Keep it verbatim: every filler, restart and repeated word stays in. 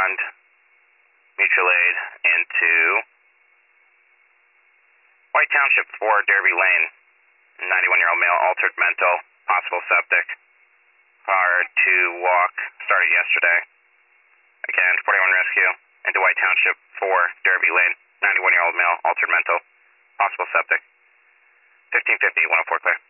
beyond mutual aid into White Township four, Derby Lane. ninety-one-year-old male, altered mental, possible septic. Hard to walk, started yesterday. Again, forty-one rescue into White Township four, Derby Lane. ninety-one-year-old male, altered mental, possible septic. fifteen fifty, one oh four clear.